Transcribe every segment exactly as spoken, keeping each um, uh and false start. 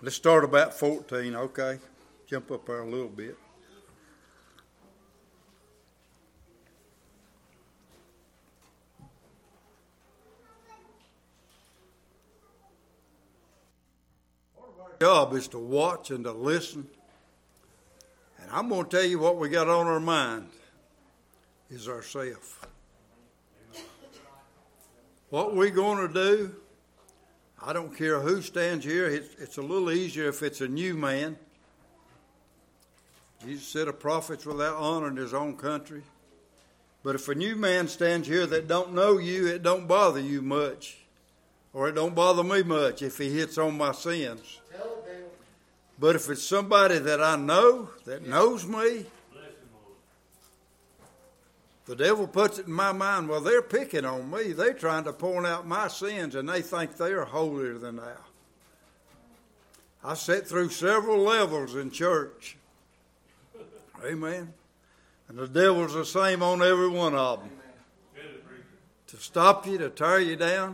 Let's start about fourteen, okay? Jump up there a little bit. Our job is to watch and to listen. And I'm going to tell you what we got on our mind is ourselves. What we're going to do, I don't care who stands here. It's, it's a little easier if it's a new man. Jesus said a prophet's without honor in his own country. But if a new man stands here that don't know you, it don't bother you much. Or it don't bother me much if he hits on my sins. But if it's somebody that I know, that knows me, the devil puts it in my mind, well, they're picking on me. They're trying to point out my sins, and they think they're holier than thou. I sat through several levels in church. Amen. And the devil's the same on every one of them. To stop you, to tear you down.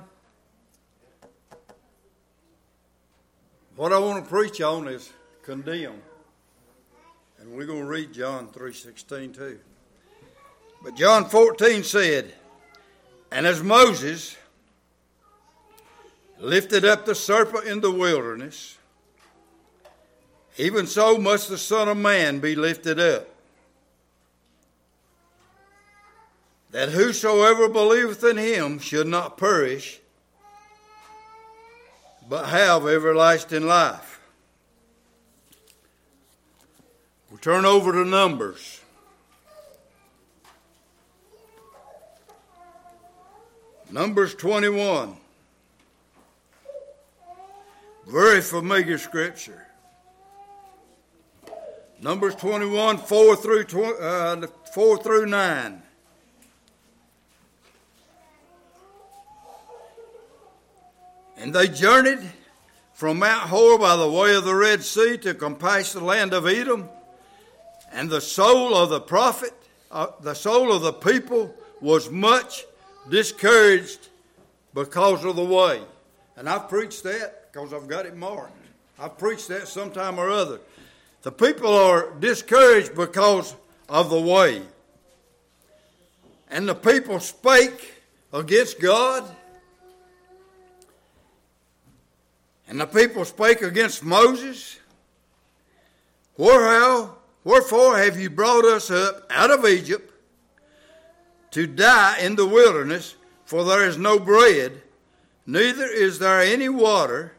What I want to preach on is condemn. And we're going to read John three sixteen too. But John fourteen said, and as Moses lifted up the serpent in the wilderness, even so must the Son of Man be lifted up, that whosoever believeth in him should not perish, but have everlasting life. We'll turn over to Numbers. Numbers twenty-one. Very familiar scripture. Numbers twenty-one, four through, uh, four through nine. And they journeyed from Mount Hor by the way of the Red Sea to compass the land of Edom. And the soul of the prophet, uh, the soul of the people was much discouraged because of the way. And I've preached that because I've got it marked. I've preached that sometime or other. The people are discouraged because of the way. And the people spake against God. And the people spake against Moses. Wherefore, wherefore have you brought us up out of Egypt to die in the wilderness, for there is no bread, neither is there any water,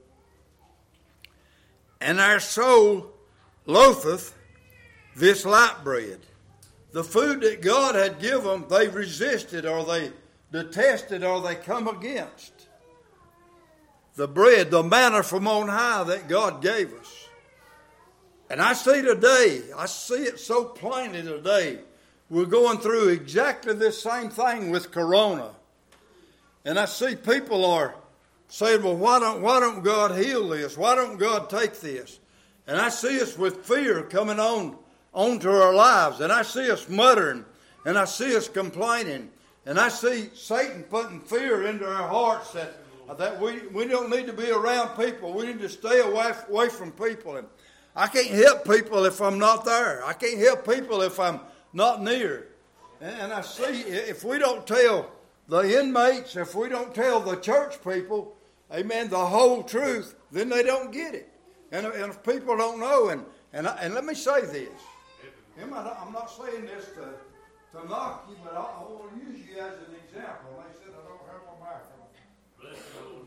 and our soul loatheth this light bread. The food that God had given them, they resisted, or they detested, or they come against. The bread, the manna from on high that God gave us. And I see today, I see it so plainly today, we're going through exactly this same thing with Corona. And I see people are saying, well, why don't, why don't God heal this? Why don't God take this? And I see us with fear coming on onto our lives. And I see us muttering. And I see us complaining. And I see Satan putting fear into our hearts that, that we, we don't need to be around people. We need to stay away, away from people. And I can't help people if I'm not there. I can't help people if I'm not near. And I see if we don't tell the inmates, if we don't tell the church people, amen, the whole truth, then they don't get it. And, and if people don't know, and and, I, and let me say this. I'm not saying this to, to knock you, but I, I want to use you as an example. They said I don't have my microphone.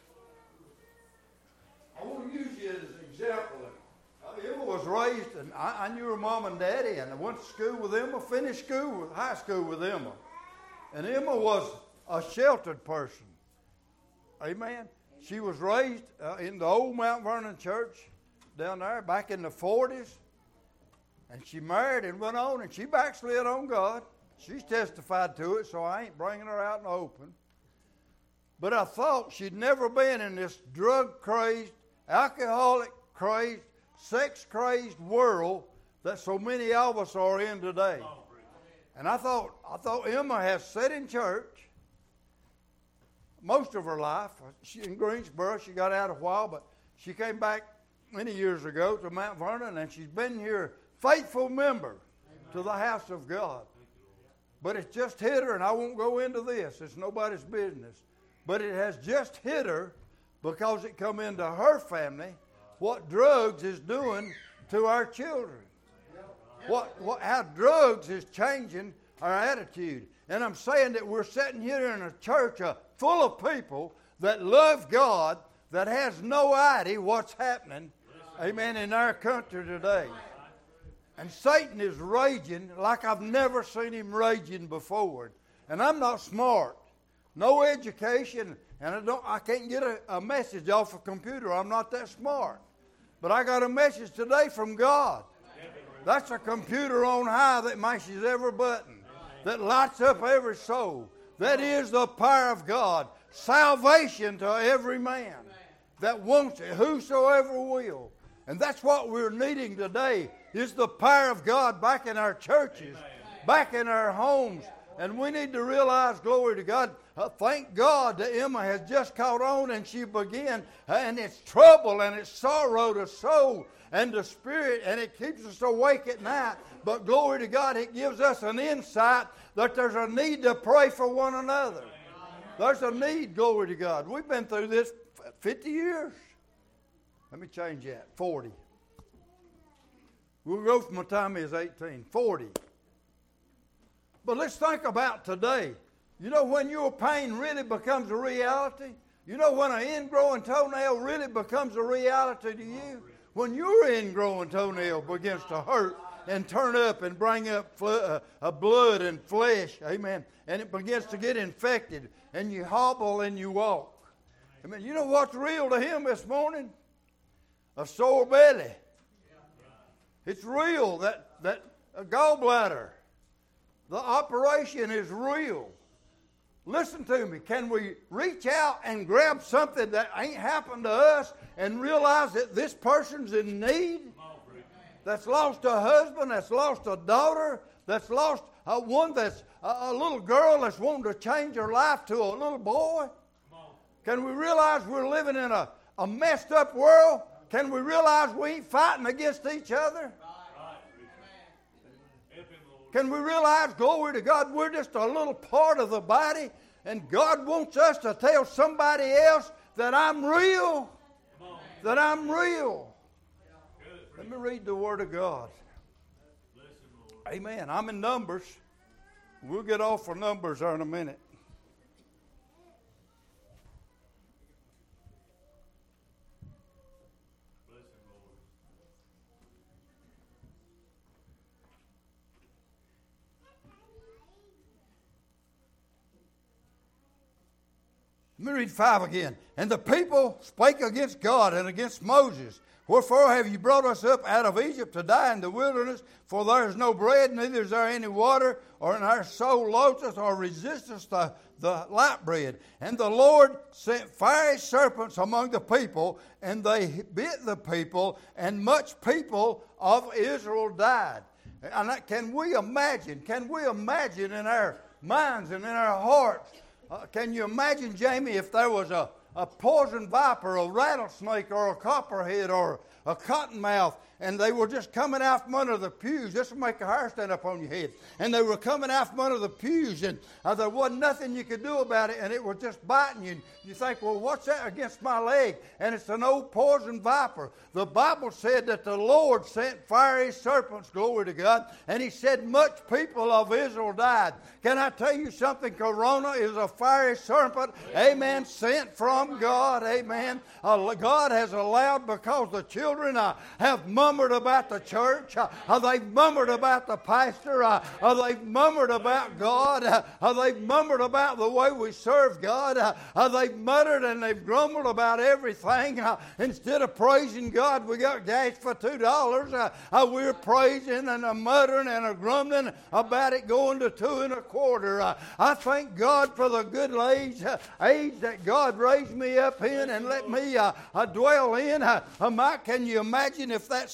I want to use you as an example. Emma was raised, and I, I knew her mom and daddy, and I went to school with Emma, finished school with high school with Emma. And Emma was a sheltered person. Amen. She was raised uh, in the old Mount Vernon church down there back in the forties. And she married and went on, and she backslid on God. She's testified to it, so I ain't bringing her out in the open. But I thought she'd never been in this drug-crazed, alcoholic-crazed, sex-crazed world that so many of us are in today. And I thought, I thought Emma has sat in church most of her life. She in Greensboro, she got out a while, but She came back many years ago to Mount Vernon, and she's been here, faithful member to the house of God. But it's just hit her, and I won't go into this. It's nobody's business. But it has just hit her because it come into her family what drugs is doing to our children. What, what, how drugs is changing our attitude. And I'm saying that we're sitting here in a church uh, full of people that love God, that has no idea what's happening, amen, in our country today. And Satan is raging like I've never seen him raging before. And I'm not smart. No education, and I don't I can't get a, a message off a computer. I'm not that smart. But I got a message today from God. That's a computer on high that mashes every button, that lights up every soul. That is the power of God. Salvation to every man that wants it, whosoever will. And that's what we're needing today, is the power of God back in our churches, back in our homes. And we need to realize, glory to God, uh, thank God that Emma has just caught on and she began, uh, and it's trouble and it's sorrow to soul and the spirit, and it keeps us awake at night. But glory to God, it gives us an insight that there's a need to pray for one another. There's a need, glory to God. We've been through this fifty years. Let me change that, forty. We'll go from the time he was eighteen, forty. But let's think about today. You know when your pain really becomes a reality? You know when an ingrowing toenail really becomes a reality to you? When your ingrowing toenail begins to hurt and turn up and bring up fl- uh, uh, blood and flesh, amen, and it begins to get infected, and you hobble and you walk. Amen. You know what's real to him this morning? A sore belly. It's real, that, that a gallbladder. The operation is real. Listen to me. Can we reach out and grab something that ain't happened to us and realize that this person's in need? That's lost a husband, that's lost a daughter, that's lost uh, one that's uh, a little girl that's wanting to change her life to a little boy? Can we realize we're living in a, a messed up world? Can we realize we ain't fighting against each other? Can we realize, glory to God, we're just a little part of the body, and God wants us to tell somebody else that I'm real, that I'm real. Let me read the Word of God. Amen. I'm in Numbers. We'll get off for Numbers there in a minute. Let me read five again. And the people spake against God and against Moses. Wherefore have you brought us up out of Egypt to die in the wilderness? For there is no bread, neither is there any water, or in our soul loatheth or resisteth the, the light bread. And the Lord sent fiery serpents among the people, and they bit the people, and much people of Israel died. And that, can we imagine, can we imagine in our minds and in our hearts, Uh, can you imagine, Jamie, if there was a, a poison viper, a rattlesnake, or a copperhead, or a cottonmouth, and they were just coming out from under the pews, just to make a hair stand up on your head. And they were coming out from under the pews, and uh, there wasn't nothing you could do about it, and it was just biting you. And you think, well, what's that against my leg? And it's an old poison viper. The Bible said that the Lord sent fiery serpents, glory to God, and he said much people of Israel died. Can I tell you something? Corona is a fiery serpent, amen, sent from God, amen. Uh, God has allowed, because the children uh, have murmured about the church, uh, uh, they've murmured about the pastor, uh, uh, they've murmured about God, uh, uh, they've murmured about the way we serve God, uh, uh, they've muttered and they've grumbled about everything. Uh, instead of praising God, we got gas for two dollars. Uh, uh, we're praising and uh, muttering and uh, grumbling about it going to two and a quarter. Uh, I thank God for the good age, uh, age that God raised me up in and let me uh, uh, dwell in. Uh, uh, Mike, can you imagine if that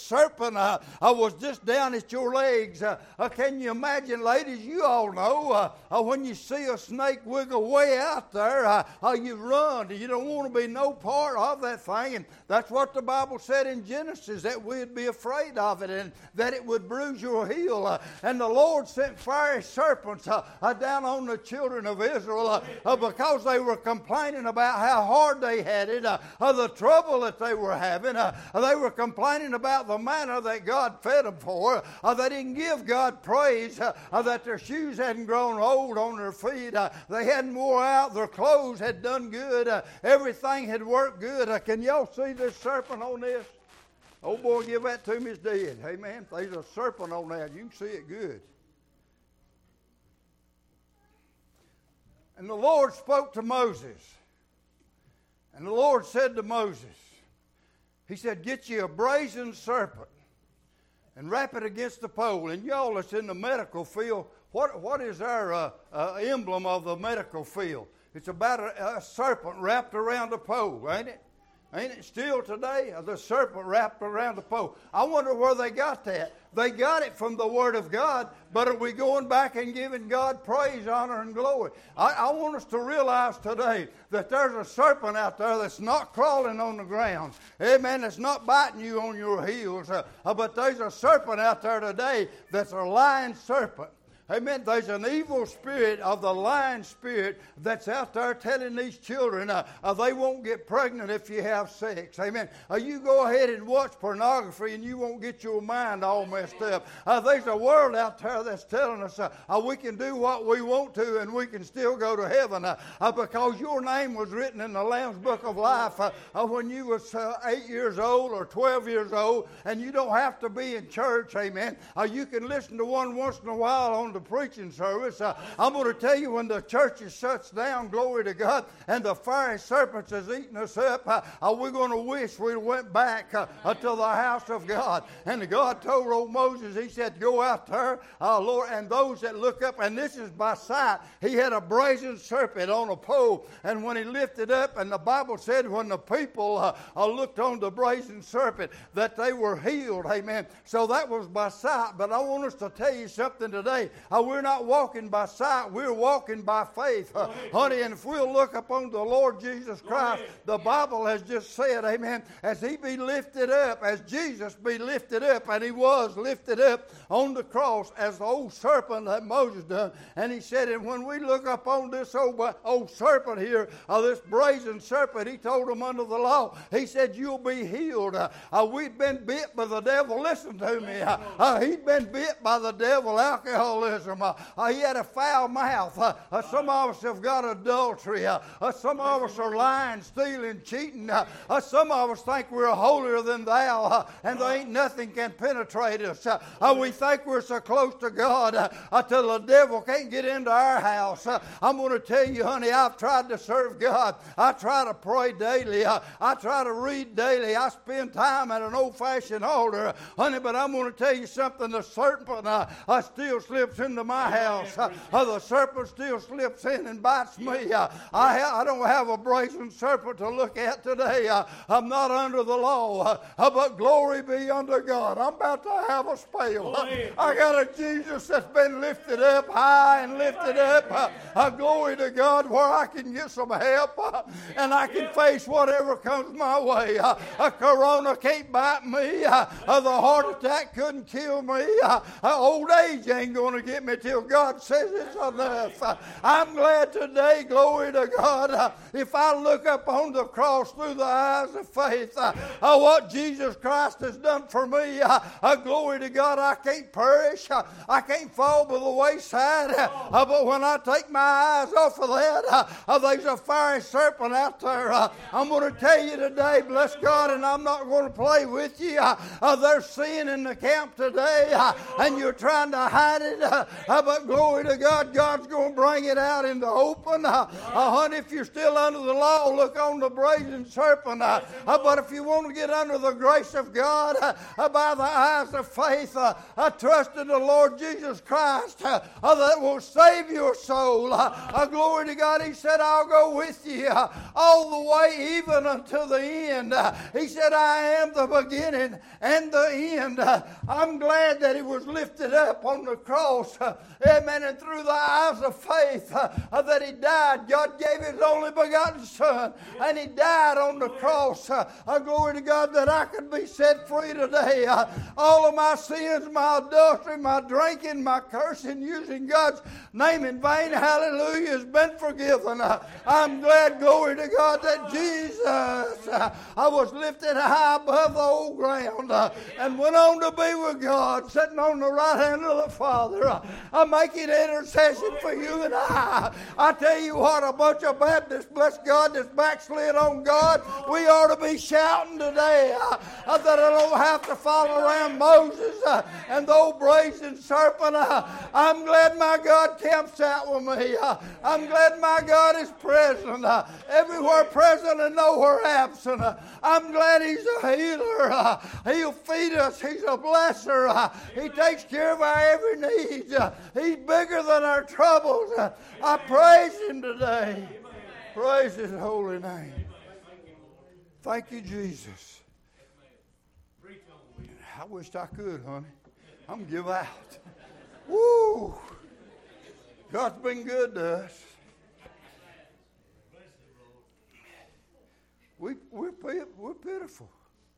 serpent uh, uh, was just down at your legs. Uh, uh, can you imagine, ladies, you all know uh, uh, when you see a snake wiggle way out there, uh, uh, you run. You don't want to be no part of that thing. And that's what the Bible said in Genesis, that we'd be afraid of it and that it would bruise your heel. Uh, and the Lord sent fiery serpents uh, uh, down on the children of Israel uh, uh, because they were complaining about how hard they had it, uh, uh, the trouble that they were having. Uh, they were complaining about the manna that God fed them for. Uh, they didn't give God praise uh, uh, that their shoes hadn't grown old on their feet. Uh, they hadn't wore out. Their clothes had done good. Uh, everything had worked good. Uh, can y'all see this serpent on this? Oh boy, give that to me, it's dead. Amen. There's a serpent on that. You can see it good. And the Lord spoke to Moses. And the Lord said to Moses, He said, get you a brazen serpent and wrap it against the pole. And y'all that's in the medical field, what, what is our uh, uh, emblem of the medical field? It's about a, a serpent wrapped around a pole, ain't it? Ain't it still today? The serpent wrapped around the pole. I wonder where they got that. They got it from the Word of God, but are we going back and giving God praise, honor, and glory? I, I want us to realize today that there's a serpent out there that's not crawling on the ground. Amen. That's not biting you on your heels. Uh, uh, but there's a serpent out there today that's a lying serpent. Amen. There's an evil spirit of the lying spirit that's out there telling these children uh, uh, they won't get pregnant if you have sex. Amen. Uh, you go ahead and watch pornography and you won't get your mind all messed up. Uh, there's a world out there that's telling us uh, uh, we can do what we want to and we can still go to heaven uh, uh, because your name was written in the Lamb's Book of Life uh, uh, when you was uh, eight years old or twelve years old, and you don't have to be in church. Amen. Uh, you can listen to one once in a while on the preaching service. Uh, I'm going to tell you, when the church is shuts down, glory to God, and the fiery serpents is eating us up, uh, uh, we're going to wish we went back uh, uh, to the house of God. And God told old Moses, He said, go out there, uh, Lord, and those that look up, and this is by sight, He had a brazen serpent on a pole, and when He lifted up, and the Bible said when the people uh, uh, looked on the brazen serpent, that they were healed. Amen. So that was by sight, but I want us to tell you something today. Uh, we're not walking by sight, we're walking by faith. Uh, honey, and if we'll look upon the Lord Jesus Christ, the Bible has just said, amen, as He be lifted up, as Jesus be lifted up, and He was lifted up on the cross as the old serpent that Moses done. And He said, and when we look upon this old, old serpent here, uh, this brazen serpent, He told them under the law, He said, you'll be healed. Uh, uh, we've been bit by the devil. Listen to me. Uh, uh, he'd been bit by the devil, alcoholism. Uh, Uh, he had a foul mouth. Uh, uh, some of us have got adultery. Uh, uh, some of us are lying, stealing, cheating. Uh, uh, some of us think we're holier than thou, uh, and there ain't nothing can penetrate us. Uh, uh, we think we're so close to God uh, uh, till the devil can't get into our house. Uh, I'm going to tell you, honey, I've tried to serve God. I try to pray daily. Uh, I try to read daily. I spend time at an old-fashioned altar, uh, honey, but I'm going to tell you something. The serpent uh, uh, still slips into my house. Uh, uh, the serpent still slips in and bites me. Uh, I, ha- I don't have a brazen serpent to look at today. Uh, I'm not under the law, uh, uh, but glory be unto God. I'm about to have a spell. Uh, I got a Jesus that's been lifted up high and lifted up. Uh, uh, glory to God, where I can get some help uh, and I can face whatever comes my way. Uh, a corona can't bite me. Uh, uh, the heart attack couldn't kill me. Uh, uh, old age ain't going to get me till God says it's enough. Uh, I'm glad today, glory to God, uh, if I look up on the cross through the eyes of faith, uh, uh, what Jesus Christ has done for me, uh, uh, glory to God, I can't perish. Uh, I can't fall by the wayside. Uh, uh, but when I take my eyes off of that, uh, uh, there's a fiery serpent out there. Uh, I'm going to tell you today, bless God, and I'm not going to play with you. Uh, uh, there's sin in the camp today, uh, and you're trying to hide it. Uh, Uh, but glory to God, God's going to bring it out in the open. Uh, uh, honey, if you're still under the law, look on the brazen serpent. Uh, uh, but if you want to get under the grace of God, uh, uh, by the eyes of faith, uh, uh, trust in the Lord Jesus Christ, uh, uh, that will save your soul. Uh, uh, glory to God. He said, I'll go with you uh, all the way, even unto the end. Uh, he said, I am the beginning and the end. Uh, I'm glad that he was lifted up on the cross. Uh, amen. And through the eyes of faith uh, uh, that he died. God gave his only begotten Son, and he died on the cross. Uh, uh, glory to God, that I could be set free today. Uh, all of my sins, my adultery, my drinking, my cursing, using God's name in vain, hallelujah, has been forgiven. Uh, I'm glad, glory to God, that Jesus uh, I was lifted high above the old ground uh, and went on to be with God, sitting on the right hand of the Father. Uh, I'm making intercession for you and I. I tell you what, a bunch of Baptists, bless God, that's backslid on God, we ought to be shouting today uh, uh, that I don't have to follow around Moses uh, and the old brazen serpent. Uh, I'm glad my God camps out with me. Uh, I'm glad my God is present, uh, everywhere present and nowhere absent. Uh, I'm glad he's a healer. Uh, he'll feed us. He's a blesser. Uh, he takes care of our every need. Uh, he's bigger than our troubles. Uh, I praise him today. Praise his holy name. Thank you, Jesus. I wished I could, honey. I'm going to give out. Woo! God's been good to us. We, we're, we're pitiful.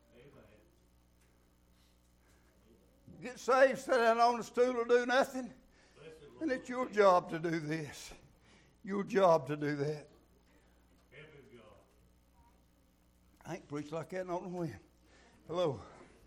Get saved, sit down on the stool or do nothing, and it's your job to do this. Your job to do that. I ain't preached like that on the wind. Hello.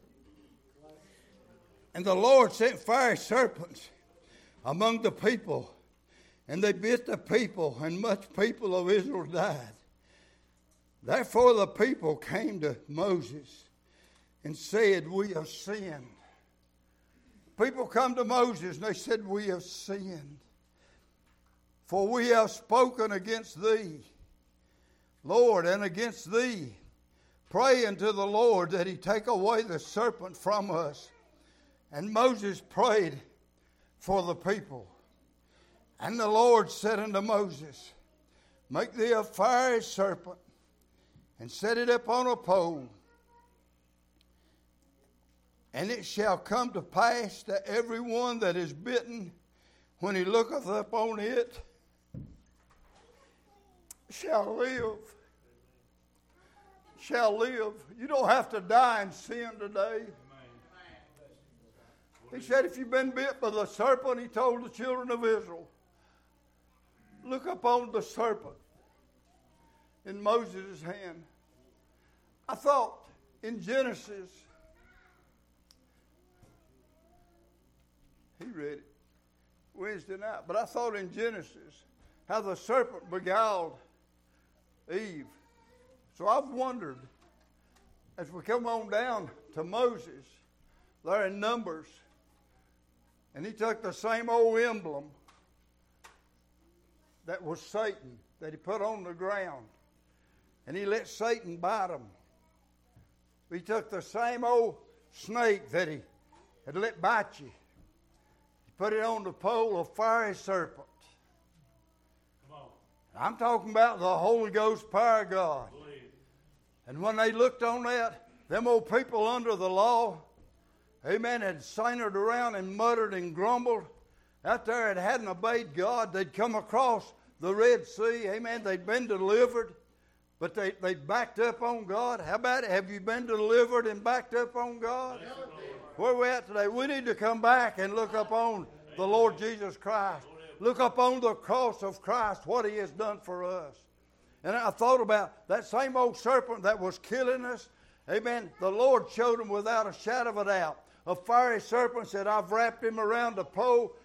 And the Lord sent fiery serpents among the people, and they bit the people, and much people of Israel died. Therefore the people came to Moses and said, we have sinned. People come to Moses and they said, we have sinned. For we have spoken against thee, Lord, and against thee. Pray unto the Lord that he take away the serpent from us. And Moses prayed for the people. And the Lord said unto Moses, make thee a fiery serpent, and set it up on a pole. And it shall come to pass that every one that is bitten, when he looketh upon it, shall live. Shall live. You don't have to die in sin today. He said, if you've been bit by the serpent, he told the children of Israel, look upon the serpent in Moses' hand. I thought in Genesis, he read it Wednesday night, but I thought in Genesis how the serpent beguiled Eve. So I've wondered, as we come on down to Moses, there in Numbers, and he took the same old emblem that was Satan, that he put on the ground, and he let Satan bite him. He took the same old snake that he had let bite you. He put it on the pole of fiery serpent. Come on. I'm talking about the Holy Ghost power of God. Believe. And when they looked on that, them old people under the law, amen, had signered around and muttered and grumbled out there and hadn't obeyed God. They'd come across the Red Sea, amen, they'd been delivered. But they, they backed up on God. How about it? Have you been delivered and backed up on God? Yes, where are we at today? We need to come back and look up on the Lord Jesus Christ. Look up on the cross of Christ, what he has done for us. And I thought about that same old serpent that was killing us. Amen. The Lord showed him without a shadow of a doubt. A fiery serpent said, I've wrapped him around the pole.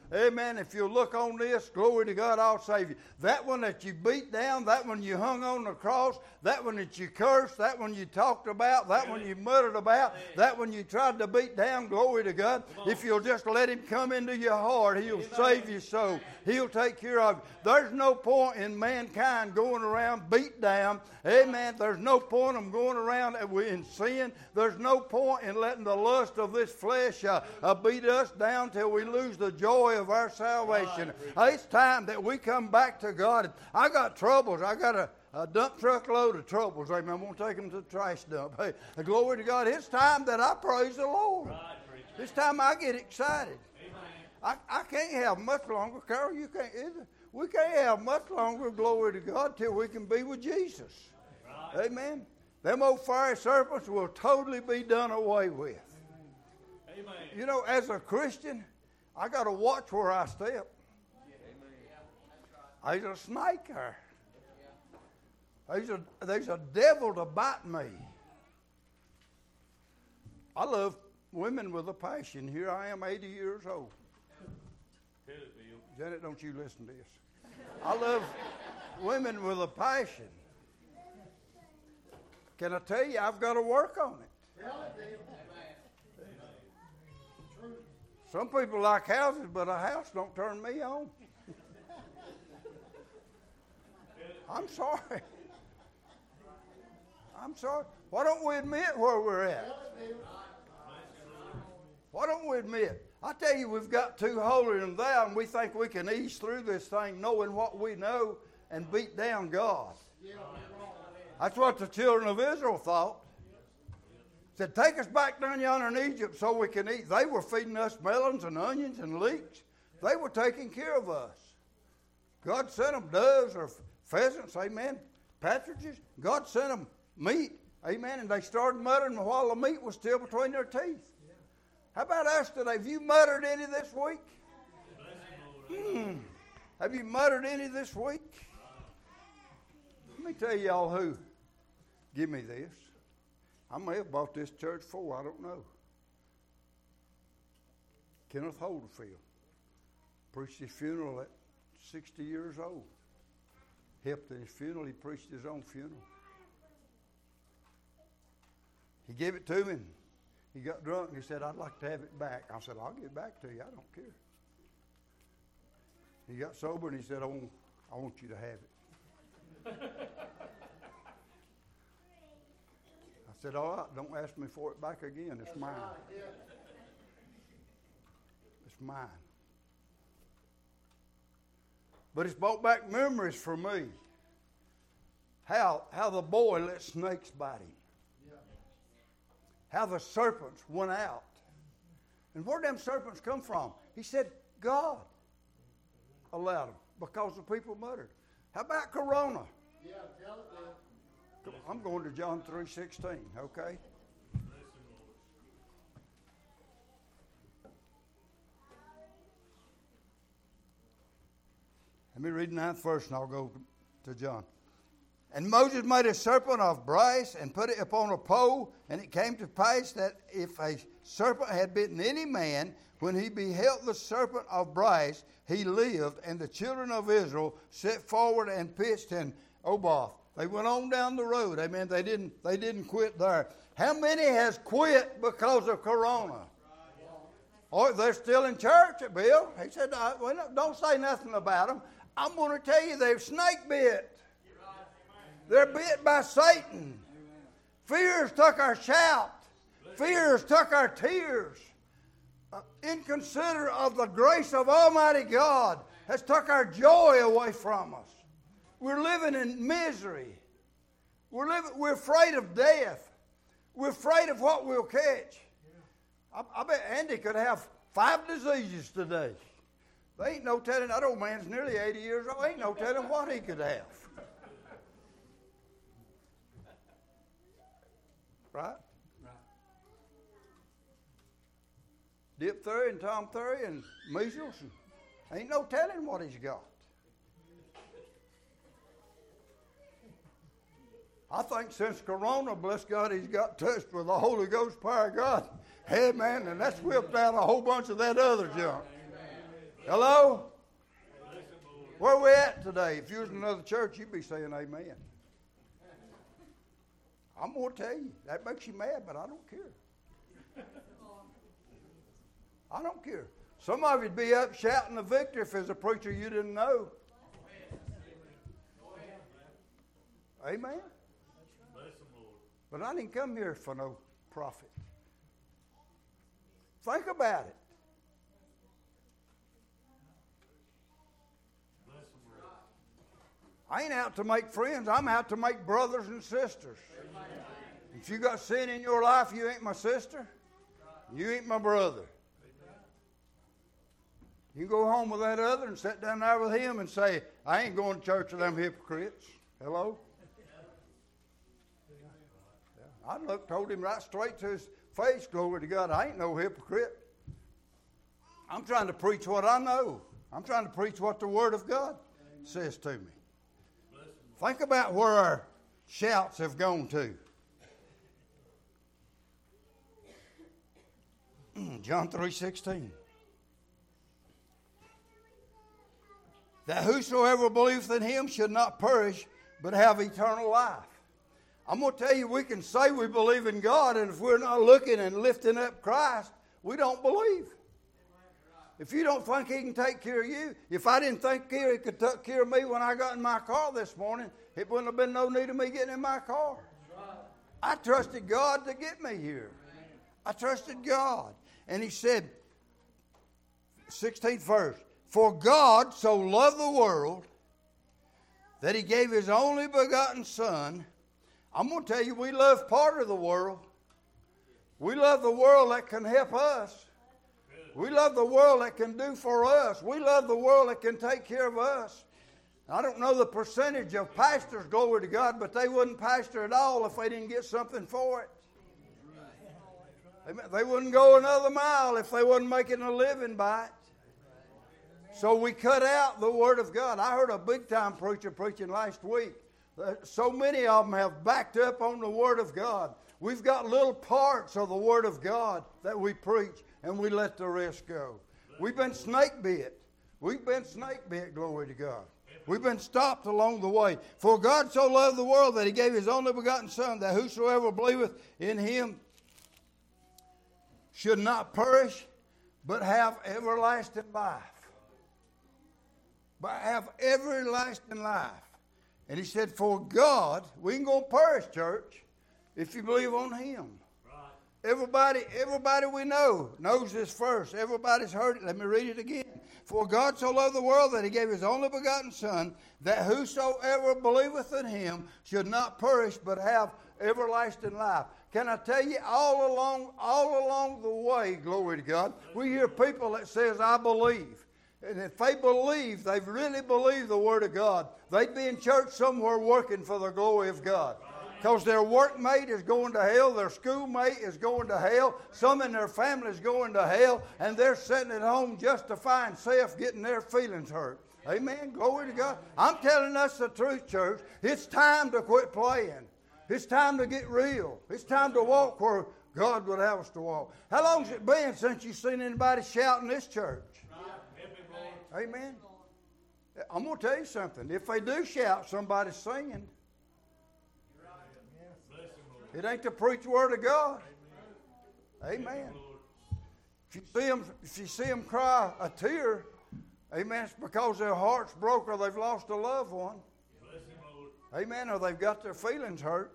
Amen. If you look on this, glory to God, I'll save you. That one that you beat down, that one you hung on the cross, that one that you cursed, that one you talked about, that one you muttered about, that one you tried to beat down, glory to God. If you'll just let him come into your heart, he'll save your soul. He'll take care of you. There's no point in mankind going around beat down. Amen. There's no point in going around in sin. There's no point in letting the lust of this flesh uh, uh, beat us down till we lose the joy of our salvation. Right. It's time that we come back to God. I got troubles. I got a, a dump truck load of troubles. Amen. I'm going to take them to the trash dump. Hey, glory to God. It's time that I praise the Lord. Right, it's time I get excited. I, I can't have much longer. Carol, you can't either. We can't have much longer, glory to God, till we can be with Jesus. Right. Amen. Them old fiery serpents will totally be done away with. Amen. You know, as a Christian, I got to watch where I step. There's a snake there. There's a, there's a devil to bite me. I love women with a passion. Here I am, eighty years old. Janet, don't you listen to this. I love women with a passion. Can I tell you, I've got to work on it. Some people like houses, but a house don't turn me on. I'm sorry. I'm sorry. Why don't we admit where we're at? Why don't we admit? I tell you, we've got too holier than thou, and we think we can ease through this thing knowing what we know and beat down God. That's what the children of Israel thought. Said, take us back down yonder in Egypt so we can eat. They were feeding us melons and onions and leeks. They were taking care of us. God sent them doves or pheasants, amen, partridges. God sent them meat, amen, and they started muttering while the meat was still between their teeth. How about us today? Have you muttered any this week? Hmm. Have you muttered any this week? Let me tell y'all who give me this. I may have bought this church for, I don't know. Kenneth Holderfield preached his funeral at sixty years old. Helped at his funeral. He preached his own funeral. He gave it to me. He got drunk and he said, I'd like to have it back. I said, I'll give it back to you. I don't care. He got sober and he said, I want, I want you to have it. I said, all right, don't ask me for it back again. It's mine. It's mine. But it's brought back memories for me. How, how the boy let snakes bite him. How the serpents went out. And where did them serpents come from? He said, God allowed them because the people muttered. How about Corona? Yeah, tell it then. I'm going to John three sixteen, okay? Let me read the ninth verse and I'll go to John. And Moses made a serpent of brass and put it upon a pole, and it came to pass that if a serpent had bitten any man, when he beheld the serpent of brass, he lived, and the children of Israel set forward and pitched in Oboth. They went on down the road. Amen. They didn't, they didn't quit there. How many has quit because of Corona? Oh, they're still in church, Bill. He said, don't say nothing about them. I'm going to tell you they're snake bit. They're bit by Satan. Fears took our shout. Fears took our tears. Uh, inconsiderate of the grace of Almighty God has took our joy away from us. We're living in misery. We're living. We're afraid of death. We're afraid of what we'll catch. I, I bet Andy could have five diseases today. There ain't no telling. That old man's nearly eighty years old. Ain't no telling what he could have. Right? Right. Diphtheria and Tomtheria and measles. And ain't no telling what he's got. I think since Corona, bless God, he's got touched with the Holy Ghost power of God. Hey, man, and that's whipped out a whole bunch of that other junk. Hello? Where we at today? If you was in another church, you'd be saying amen. I'm going to tell you, that makes you mad, but I don't care. I don't care. Some of you'd be up shouting the victory if there's a preacher you didn't know. Amen? But I didn't come here for no profit. Think about it. I ain't out to make friends. I'm out to make brothers and sisters. If you got sin in your life, you ain't my sister. You ain't my brother. You go home with that other and sit down there with him and say, I ain't going to church with them hypocrites. Hello? I looked, told him right straight to his face, glory to God, I ain't no hypocrite. I'm trying to preach what I know. I'm trying to preach what the Word of God says to me. Think about where our shouts have gone to. John three sixteen. That whosoever believeth in him should not perish, but have eternal life. I'm going to tell you, we can say we believe in God, and if we're not looking and lifting up Christ, we don't believe. If you don't think he can take care of you, if I didn't think he could take care of me when I got in my car this morning, it wouldn't have been no need of me getting in my car. I trusted God to get me here. I trusted God. And he said, sixteenth verse, for God so loved the world that he gave his only begotten Son. I'm going to tell you, we love part of the world. We love the world that can help us. We love the world that can do for us. We love the world that can take care of us. I don't know the percentage of pastors, glory to God, but they wouldn't pastor at all if they didn't get something for it. They wouldn't go another mile if they wasn't making a living by it. So we cut out the Word of God. I heard a big-time preacher preaching last week. So many of them have backed up on the Word of God. We've got little parts of the Word of God that we preach, and we let the rest go. We've been snake bit. We've been snake bit, glory to God. We've been stopped along the way. For God so loved the world that he gave his only begotten Son, that whosoever believeth in him should not perish, but have everlasting life. But have everlasting life. And he said, for God, we ain't going to perish, church, if you believe on him. Right. Everybody, everybody we know knows this verse. Everybody's heard it. Let me read it again. For God so loved the world that he gave his only begotten Son, that whosoever believeth in him should not perish, but have everlasting life. Can I tell you, all along, all along the way, glory to God, we hear people that says, I believe. And if they believe, they really believe the Word of God, they'd be in church somewhere working for the glory of God. Because their workmate is going to hell, their schoolmate is going to hell, some in their family is going to hell, and they're sitting at home justifying self, getting their feelings hurt. Amen. Glory to God. I'm telling us the truth, church. It's time to quit playing. It's time to get real. It's time to walk where God would have us to walk. How long's it been since you've seen anybody shout in this church? Amen. I'm going to tell you something. If they do shout, somebody's singing. It ain't to preach the Word of God. Amen. If you see them, if you see them cry a tear, amen, it's because their heart's broke or they've lost a loved one. Amen. Or they've got their feelings hurt.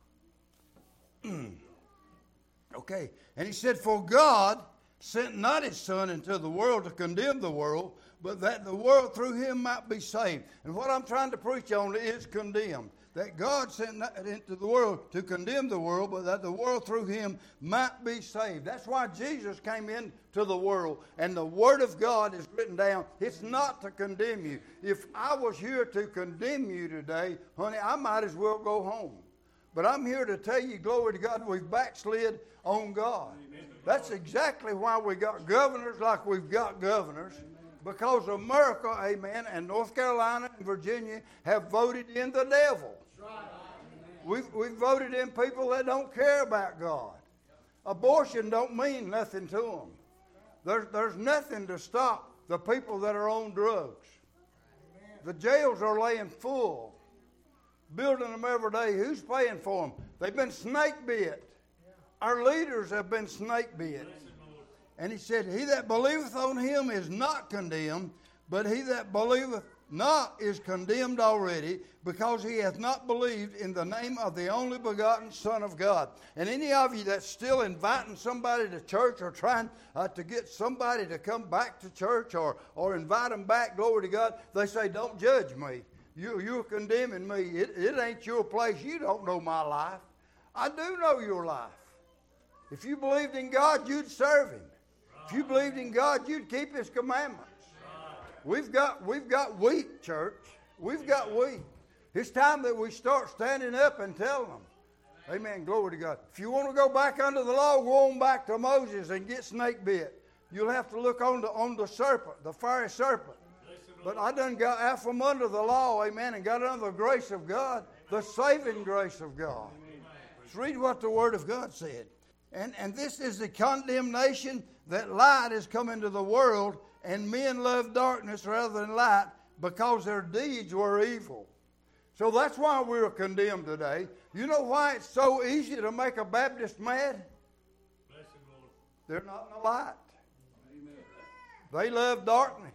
Okay. And he said, for God sent not his Son into the world to condemn the world, but that the world through him might be saved. And what I'm trying to preach on is condemned. That God sent not into the world to condemn the world, but that the world through him might be saved. That's why Jesus came into the world. And the Word of God is written down. It's not to condemn you. If I was here to condemn you today, honey, I might as well go home. But I'm here to tell you, glory to God, we've backslid on God. That's exactly why we got governors like we've got governors. Because America, amen, and North Carolina and Virginia have voted in the devil. We've, we've voted in people that don't care about God. Abortion don't mean nothing to them. There's, there's nothing to stop the people that are on drugs. The jails are laying full, building them every day. Who's paying for them? They've been snake bit. Our leaders have been snake bit. And he said, he that believeth on him is not condemned, but he that believeth not is condemned already, because he hath not believed in the name of the only begotten Son of God. And any of you that's still inviting somebody to church, or trying uh, to get somebody to come back to church, or, or invite them back, glory to God, they say, don't judge me. You, you're condemning me. It, it ain't your place. You don't know my life. I do know your life. If you believed in God, you'd serve him. If you believed in God, you'd keep his commandments. We've got, we've got wheat, church. We've got wheat. It's time that we start standing up and telling them. Amen. Glory to God. If you want to go back under the law, go on back to Moses and get snake bit. You'll have to look on the, on the serpent, the fiery serpent. But I done got out from under the law, amen, and got under the grace of God, the saving grace of God. Let's read what the Word of God said. And, and this is the condemnation, that light has come into the world, and men love darkness rather than light, because their deeds were evil. So that's why we're condemned today. You know why it's so easy to make a Baptist mad? They're not in the light. They love darkness.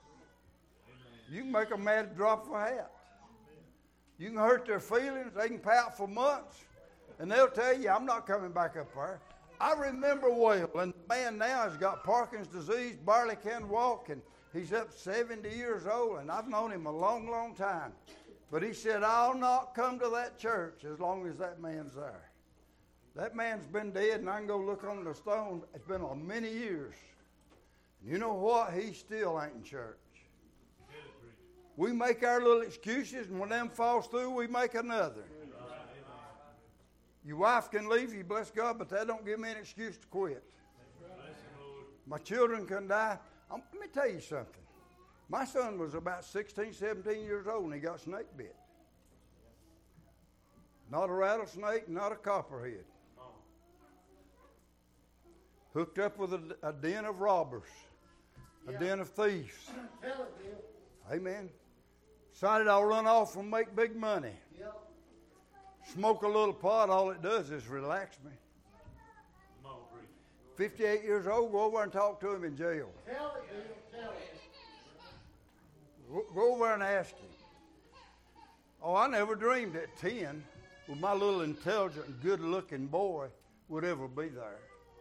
You can make them mad to drop of a hat. You can hurt their feelings. They can pout for months. And they'll tell you, I'm not coming back up there. I remember well, and the man now has got Parkinson's disease, barely can walk, and he's up seventy years old, and I've known him a long, long time. But he said, I'll not come to that church as long as that man's there. That man's been dead, and I can go look on the stone. It's been on many years. And you know what? He still ain't in church. We make our little excuses, and when them falls through, we make another. Your wife can leave you, bless God, but that don't give me an excuse to quit. My children can die. Um, let me tell you something. My son was about sixteen, seventeen years old, and he got snake bit. Not a rattlesnake, not a copperhead. Hooked up with a, a den of robbers, a yeah. den of thieves. Amen. Decided I'll run off and make big money. Yep. Smoke a little pot, all it does is relax me. fifty-eight years old, go over and talk to him in jail. Tell it, Bill, tell it. Go, go over and ask him. Oh, I never dreamed at ten, with my little intelligent, good-looking boy, would ever be there.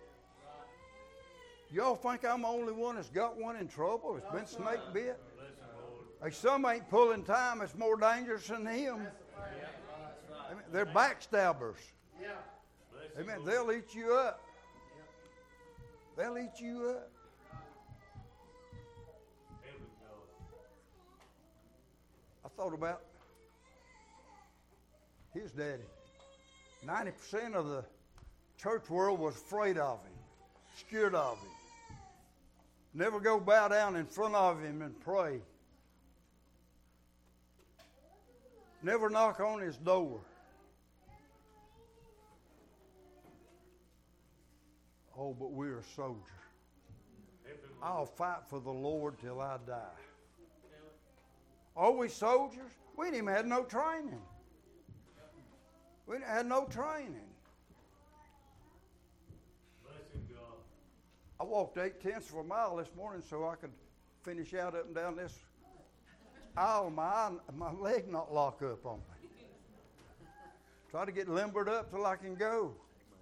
Y'all think I'm the only one that's got one in trouble, that's been snake bit? Hey, some ain't pulling time. It's more dangerous than him. I mean, they're backstabbers. Amen. They'll eat you up. They'll eat you up. I thought about his daddy. ninety percent of the church world was afraid of him, scared of him. Never go bow down in front of him and pray. Never knock on his door. Oh, but we're a soldier. I'll fight for the Lord till I die. Are we soldiers? We didn't even have no training. We didn't have no training. I walked eight tenths of a mile this morning so I could finish out up and down this aisle. My, my leg not lock up on me. Try to get limbered up till I can go.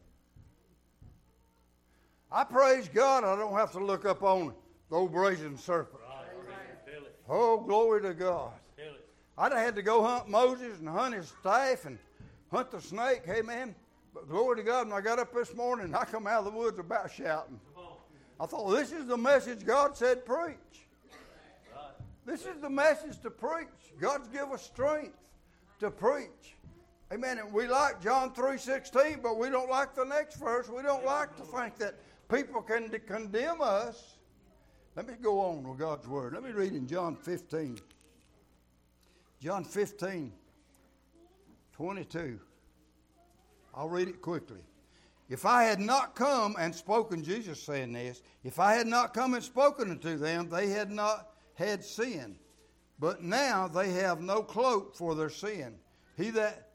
I praise God I don't have to look up on the old brazen serpent. Oh, glory to God. I'd have had to go hunt Moses and hunt his staff and hunt the snake. Hey, man, but glory to God, when I got up this morning, I come out of the woods about shouting. I thought, this is the message God said preach. This is the message to preach. God's give us strength to preach. Amen. And we like John three sixteen, but we don't like the next verse. We don't like to think that people can condemn us. Let me go on with God's word. Let me read in John fifteen. John fifteen, twenty-two. I'll read it quickly. if I had not come and spoken, Jesus saying this, if I had not come and spoken unto them, they had not had sin. But now they have no cloak for their sin. He that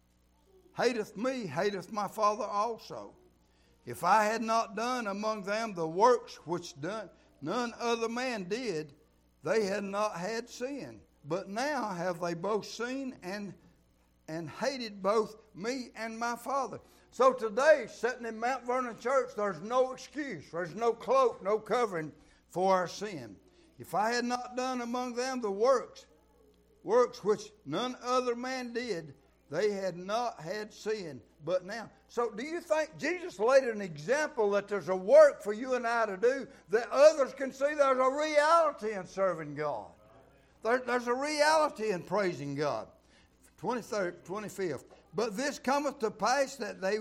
hateth me hateth my Father also. If I had not done among them the works which done, none other man did, they had not had sin. But now have they both seen and and hated both me and my Father. So today, sitting in Mount Vernon Church, there's no excuse. There's no cloak, no covering for our sin. If I had not done among them the works, works which none other man did, they had not had sin. But now, so do you think Jesus laid an example that there's a work for you and I to do that others can see there's a reality in serving God? There, there's a reality in praising God. twenty-third, twenty-fifth. But this cometh to pass that they,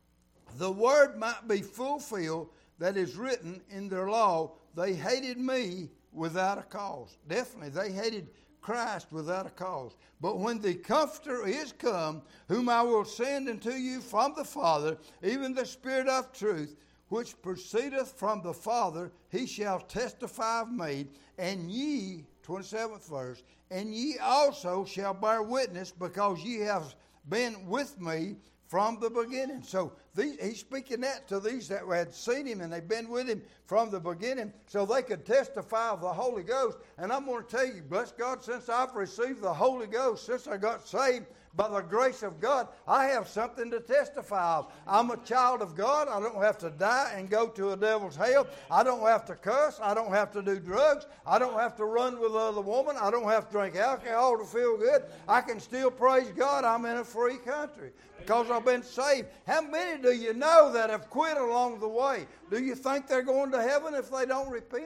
the word might be fulfilled that is written in their law, they hated me without a cause. Definitely, they hated Christ without a cause. But when the Comforter is come, whom I will send unto you from the Father, even the Spirit of truth, which proceedeth from the Father, he shall testify of me, and ye, twenty-seventh verse, and ye also shall bear witness, because ye have been with me from the beginning. So these, he's speaking that to these that had seen him and they've been with him from the beginning, so they could testify of the Holy Ghost. And I'm going to tell you, bless God, since I've received the Holy Ghost, since I got saved by the grace of God, I have something to testify of. I'm a child of God. I don't have to die and go to a devil's hell. I don't have to cuss. I don't have to do drugs. I don't have to run with another woman. I don't have to drink alcohol to feel good. I can still praise God. I'm in a free country because I've been saved. How many do you know that have quit along the way? Do you think they're going to heaven if they don't repent?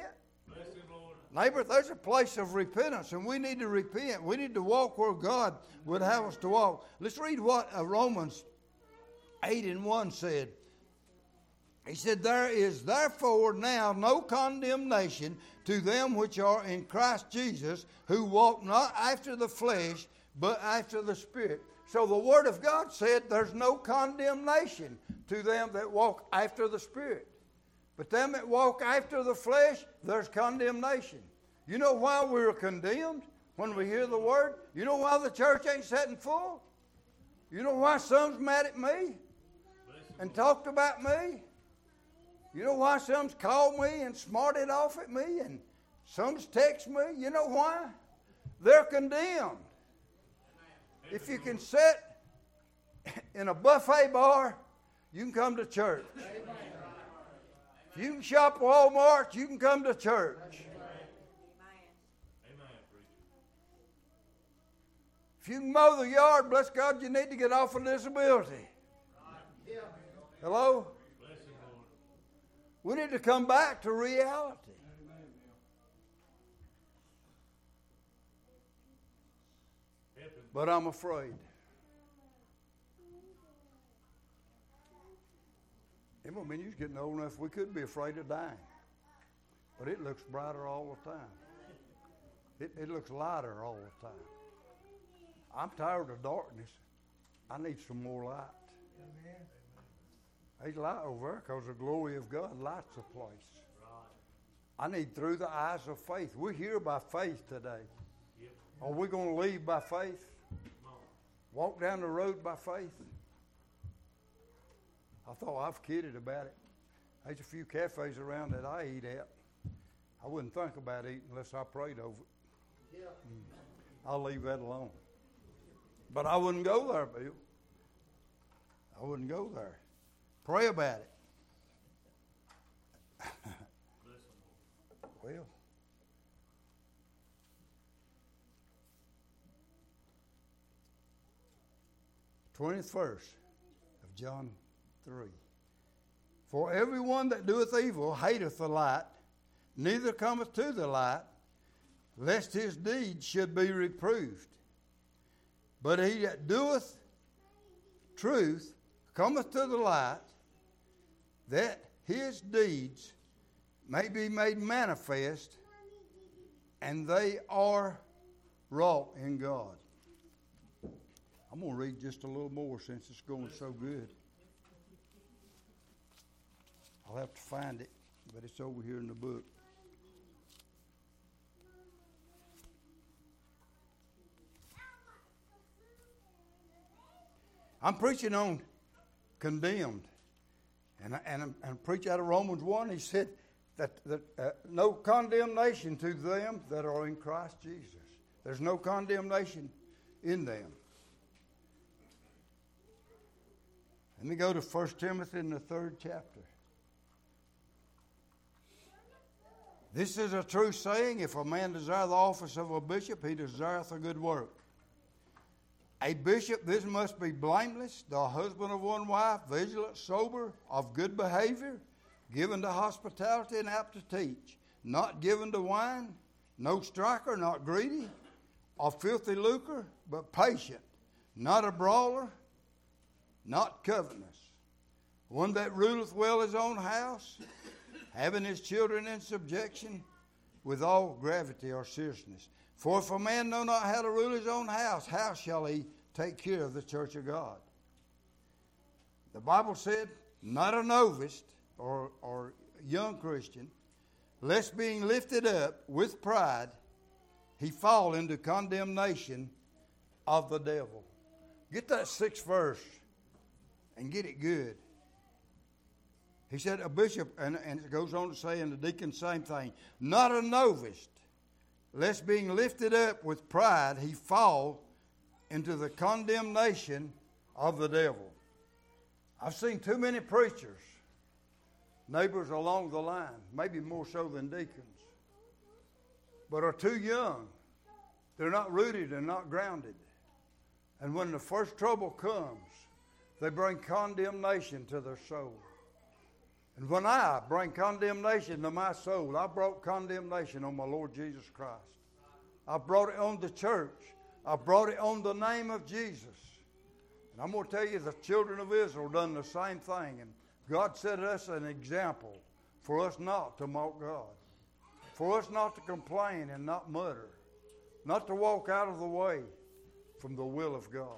Neighbor, there's a place of repentance, and we need to repent. We need to walk where God would have us to walk. Let's read what uh, Romans eight and one said. He said, there is therefore now no condemnation to them which are in Christ Jesus, who walk not after the flesh, but after the Spirit. So the Word of God said there's no condemnation to them that walk after the Spirit. But them that walk after the flesh, there's condemnation. You know why we're condemned when we hear the word? You know why the church ain't sitting full? You know why some's mad at me and talked about me? You know why some's called me and smarted off at me and some's text me? You know why? They're condemned. If you can sit in a buffet bar, you can come to church. If you can shop Walmart, you can come to church. If you can mow the yard, bless God, you need to get off of disability. Hello? We need to come back to reality. But I'm afraid. It might mean you're getting old enough we could be afraid of dying. But it looks brighter all the time. It, it looks lighter all the time. I'm tired of darkness. I need some more light. Amen. There's light over there because the glory of God lights the place. I need through the eyes of faith. We're here by faith today. Yep. Are we going to leave by faith? Walk down the road by faith? I thought I've kidded about it. There's a few cafes around that I eat at. I wouldn't think about eating unless I prayed over it. Yeah. Mm. I'll leave that alone. But I wouldn't go there, Bill. I wouldn't go there. Pray about it. Well, twentieth verse of John three. For everyone that doeth evil hateth the light, neither cometh to the light, lest his deeds should be reproved. But he that doeth truth cometh to the light, that his deeds may be made manifest, and they are wrought in God. I'm going to read just a little more since it's going so good. I'll have to find it, but it's over here in the book. I'm preaching on condemned. And I, and, I, and I preach out of Romans one. He said that, that uh, no condemnation to them that are in Christ Jesus. There's no condemnation in them. Let me go to First Timothy in the third chapter. This is a true saying. If a man desire the office of a bishop, he desireth a good work. A bishop, this must be blameless, the husband of one wife, vigilant, sober, of good behavior, given to hospitality and apt to teach, not given to wine, no striker, not greedy, of filthy lucre, but patient, not a brawler, not covetous, one that ruleth well his own house, having his children in subjection with all gravity or seriousness. For if a man know not how to rule his own house, how shall he take care of the church of God? The Bible said, not a novice or, or young Christian, lest being lifted up with pride, he fall into condemnation of the devil. Get that sixth verse and get it good. He said a bishop, and, and it goes on to say, and the deacon, same thing, not a novice, lest being lifted up with pride, he fall into the condemnation of the devil. I've seen too many preachers, neighbors along the line, maybe more so than deacons, but are too young. They're not rooted and not grounded. And when the first trouble comes, they bring condemnation to their soul. And when I bring condemnation to my soul, I brought condemnation on my Lord Jesus Christ. I brought it on the church. I brought it on the name of Jesus. And I'm going to tell you, the children of Israel done the same thing. And God set us an example for us not to mock God, for us not to complain and not mutter, not to walk out of the way from the will of God.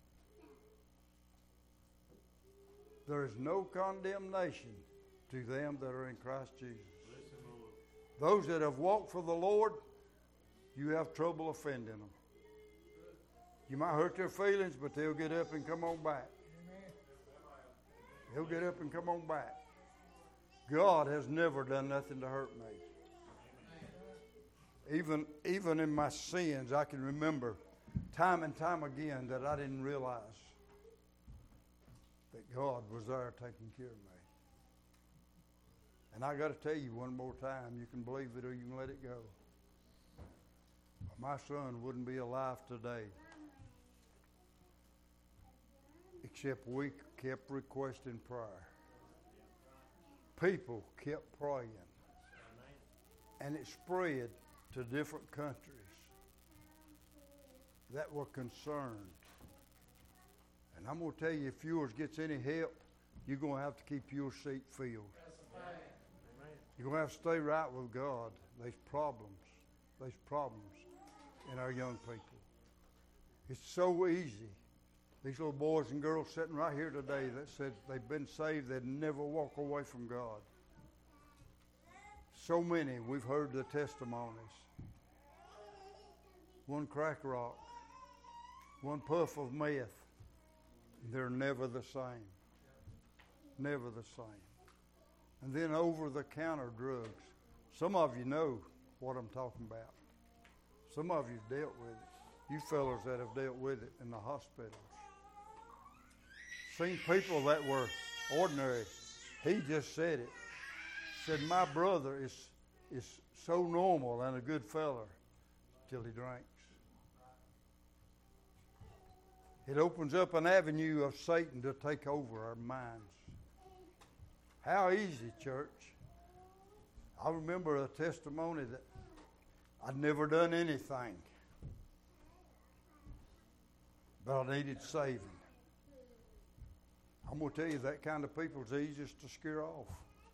There is no condemnation to them that are in Christ Jesus. Those that have walked for the Lord, you have trouble offending them. You might hurt their feelings, but they'll get up and come on back. They'll get up and come on back. God has never done nothing to hurt me. Even, even in my sins, I can remember time and time again that I didn't realize that God was there taking care of me. And I got to tell you one more time, you can believe it or you can let it go. My son wouldn't be alive today except we kept requesting prayer. People kept praying. And it spread to different countries that were concerned. And I'm going to tell you, if yours gets any help, you're going to have to keep your seat filled. You're going to have to stay right with God. There's problems. There's problems in our young people. It's so easy. These little boys and girls sitting right here today that said they've been saved, they'd never walk away from God. So many, we've heard the testimonies. One crack rock, one puff of meth, they're never the same. Never the same. And then over-the-counter drugs. Some of you know what I'm talking about. Some of you've dealt with it. You fellows that have dealt with it in the hospitals. Seen people that were ordinary. He just said it. Said, my brother is, is so normal and a good fella till he drinks. It opens up an avenue of Satan to take over our minds. How easy, church. I remember a testimony that I'd never done anything, but I needed saving. I'm going to tell you, that kind of people is the easiest to scare off.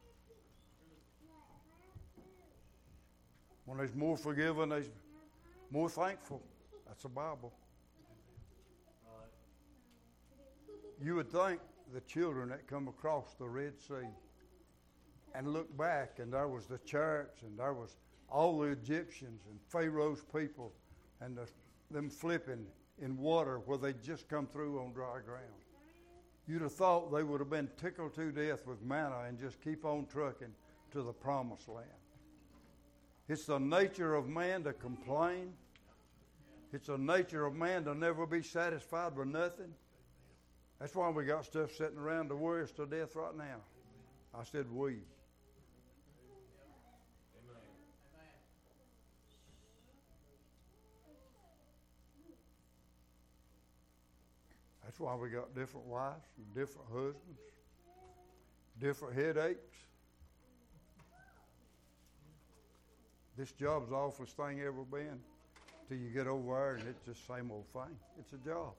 When there's more forgiven, there's more thankful. That's the Bible. You would think the children that come across the Red Sea, and looked back, and there was the chariots, and there was all the Egyptians and Pharaoh's people, and the, them flipping in water where they'd just come through on dry ground. You'd have thought they would have been tickled to death with manna and just keep on trucking to the promised land. It's the nature of man to complain. It's the nature of man to never be satisfied with nothing. That's why we got stuff sitting around to worry us to death right now. I said we. That's why we got different wives and different husbands, different headaches. This job's the awfulest thing ever been till you get over there and it's just the same old thing. It's a job.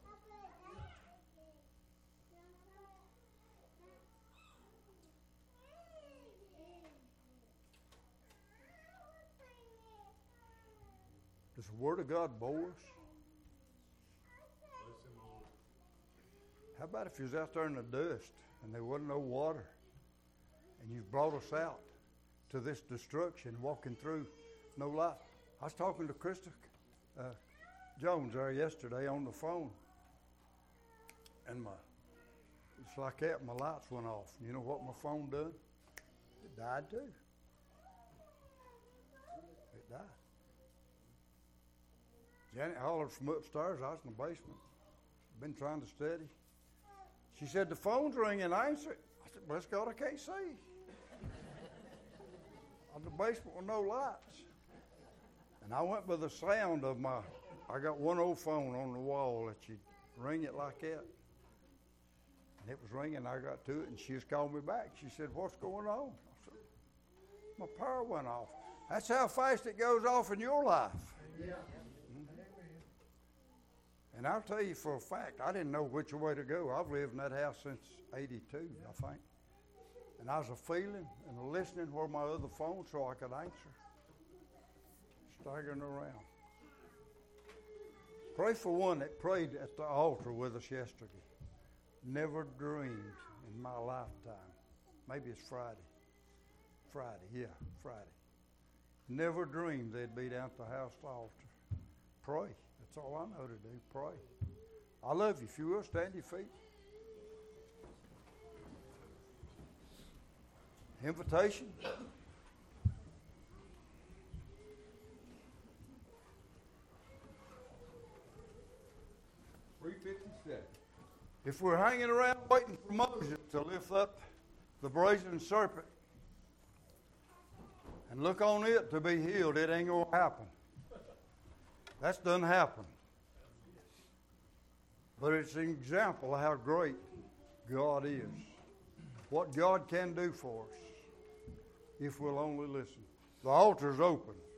Does the Word of God bore us? How about if you was out there in the dust and there wasn't no water and you brought us out to this destruction, walking through no light? I was talking to Krista uh, Jones there yesterday on the phone, and my it's like that, my lights went off. You know what my phone done? It died too. It died. Janet hollered from upstairs. I was in the basement. Been trying to study. She said, the phone's ringing. I answered. I said, bless God, I can't see. I'm in the basement with no lights. And I went by the sound of my, I got one old phone on the wall that you ring it like that. And it was ringing. I got to it, and she just called me back. She said, what's going on? I said, my power went off. That's how fast it goes off in your life. Yeah. And I'll tell you for a fact, I didn't know which way to go. I've lived in that house since eighty-two, I think. And I was a feeling and a listening where my other phone so I could answer. Staggering around. Pray for one that prayed at the altar with us yesterday. Never dreamed in my lifetime. Maybe it's Friday. Friday, yeah, Friday. Never dreamed they'd be down at the house altar. Pray. That's all I know to do. Pray. I love you. If you will, stand your feet. Invitation. three fifty-seven. If we're hanging around waiting for Moses to lift up the brazen serpent and look on it to be healed, it ain't going to happen. That's done happen. But it's an example of how great God is. What God can do for us if we'll only listen. The altar's open.